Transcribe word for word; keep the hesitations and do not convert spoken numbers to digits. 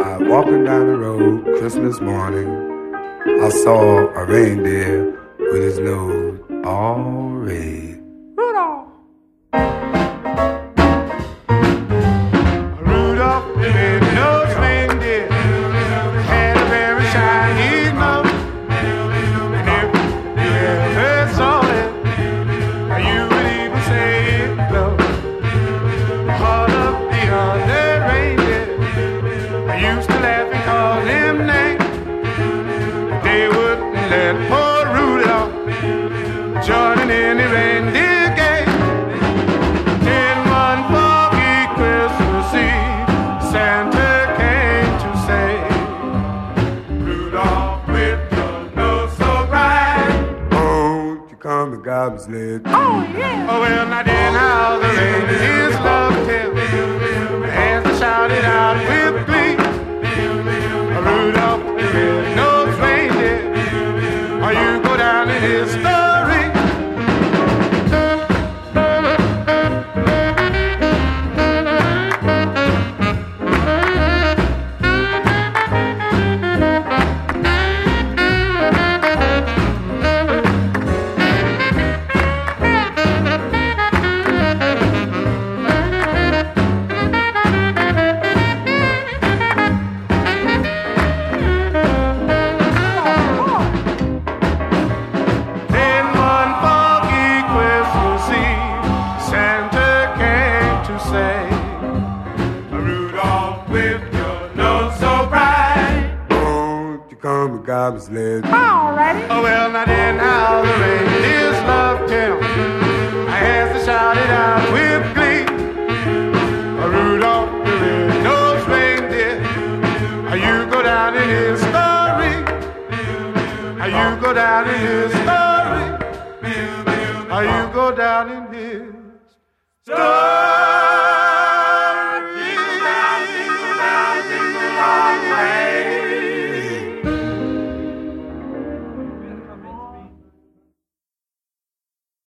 Uh, walking down the road Christmas morning, I saw a reindeer with his nose all red. Rudolph! Rudolph, the red-nosed reindeer, had a very shiny nose. And if you ever saw it, you would even say it glowed. All of the other reindeer, I used to laugh and call him names. They wouldn't let poor Rudolph join in any reindeer game. In one foggy Christmas Eve, Santa came to say, Rudolph, with your nose so bright, won't you come and guide my sled? oh yeah. Oh well, now then how the reindeers loved him, as they shouted out with glee, Rudolph, the red-nosed reindeer, or you go down in history. Come and guide my sled. Alrighty. Oh well, now then how the reindeers loved him, as they shouted out with glee, Rudolph, the red-nosed reindeer, you go down in history. You go down in history. You go down in history.